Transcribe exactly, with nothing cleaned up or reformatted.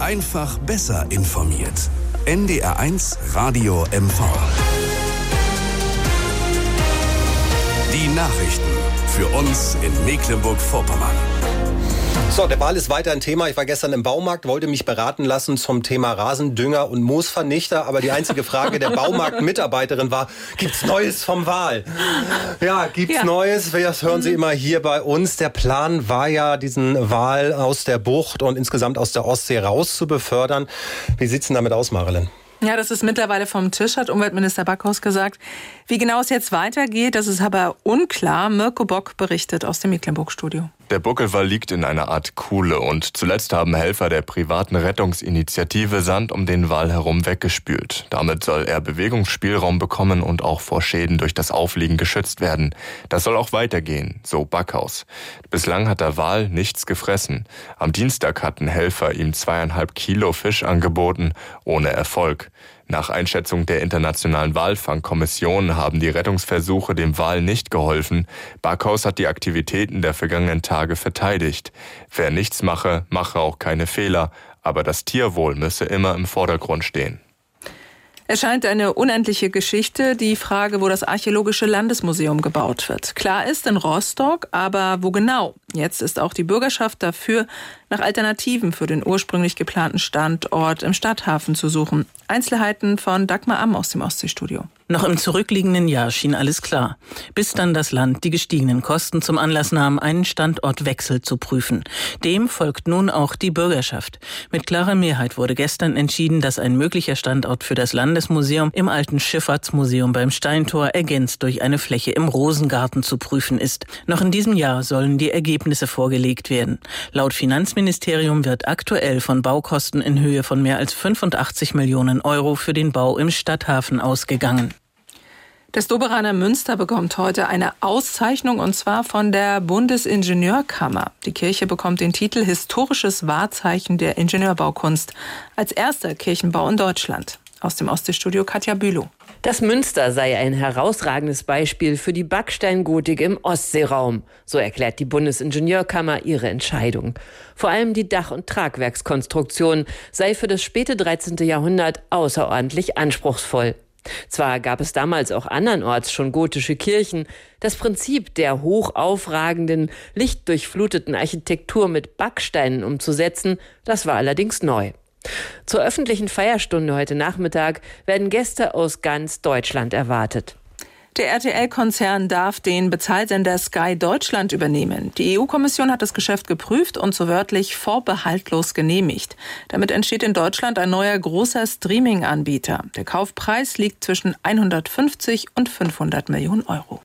Einfach besser informiert. N D R eins Radio M V. Die Nachrichten für uns in Mecklenburg-Vorpommern. So, der Wal ist weiter ein Thema. Ich war gestern im Baumarkt, wollte mich beraten lassen zum Thema Rasendünger und Moosvernichter. Aber die einzige Frage der Baumarktmitarbeiterin war, gibt's Neues vom Wal? Ja, gibt's ja. Neues? Das hören Sie immer hier bei uns. Der Plan war ja, diesen Wal aus der Bucht und insgesamt aus der Ostsee raus zu befördern. Wie sieht's denn damit aus, Marilyn? Ja, das ist mittlerweile vom Tisch, hat Umweltminister Backhaus gesagt. Wie genau es jetzt weitergeht, das ist aber unklar. Mirko Bock berichtet aus dem Mecklenburg-Studio. Der Buckelwal liegt in einer Art Kuhle und zuletzt haben Helfer der privaten Rettungsinitiative Sand um den Wal herum weggespült. Damit soll er Bewegungsspielraum bekommen und auch vor Schäden durch das Aufliegen geschützt werden. Das soll auch weitergehen, so Backhaus. Bislang hat der Wal nichts gefressen. Am Dienstag hatten Helfer ihm zweieinhalb Kilo Fisch angeboten, ohne Erfolg. Nach Einschätzung der Internationalen Walfangkommission haben die Rettungsversuche dem Wal nicht geholfen. Backhaus hat die Aktivitäten der vergangenen Tage verteidigt. Wer nichts mache, mache auch keine Fehler, aber das Tierwohl müsse immer im Vordergrund stehen. Es scheint eine unendliche Geschichte, die Frage, wo das Archäologische Landesmuseum gebaut wird. Klar ist, in Rostock, aber wo genau? Jetzt ist auch die Bürgerschaft dafür, nach Alternativen für den ursprünglich geplanten Standort im Stadthafen zu suchen. Einzelheiten von Dagmar Amm aus dem Ostseestudio. Noch im zurückliegenden Jahr schien alles klar, bis dann das Land die gestiegenen Kosten zum Anlass nahm, einen Standortwechsel zu prüfen. Dem folgt nun auch die Bürgerschaft. Mit klarer Mehrheit wurde gestern entschieden, dass ein möglicher Standort für das Landesmuseum im alten Schifffahrtsmuseum beim Steintor ergänzt durch eine Fläche im Rosengarten zu prüfen ist. Noch in diesem Jahr sollen die Ergebnisse vorgelegt werden. Laut Finanzministerium wird aktuell von Baukosten in Höhe von mehr als fünfundachtzig Millionen Euro für den Bau im Stadthafen ausgegangen. Das Doberaner Münster bekommt heute eine Auszeichnung, und zwar von der Bundesingenieurkammer. Die Kirche bekommt den Titel Historisches Wahrzeichen der Ingenieurbaukunst als erster Kirchenbau in Deutschland. Aus dem Ostseestudio Katja Bülow. Das Münster sei ein herausragendes Beispiel für die Backsteingotik im Ostseeraum. So erklärt die Bundesingenieurkammer ihre Entscheidung. Vor allem die Dach- und Tragwerkskonstruktion sei für das späte dreizehnte Jahrhundert außerordentlich anspruchsvoll. Zwar gab es damals auch andernorts schon gotische Kirchen, das Prinzip der hoch aufragenden, lichtdurchfluteten Architektur mit Backsteinen umzusetzen, das war allerdings neu. Zur öffentlichen Feierstunde heute Nachmittag werden Gäste aus ganz Deutschland erwartet. Der R T L-Konzern darf den Bezahlsender Sky Deutschland übernehmen. Die E U-Kommission hat das Geschäft geprüft und so wörtlich vorbehaltlos genehmigt. Damit entsteht in Deutschland ein neuer großer Streaming-Anbieter. Der Kaufpreis liegt zwischen hundertfünfzig und fünfhundert Millionen Euro.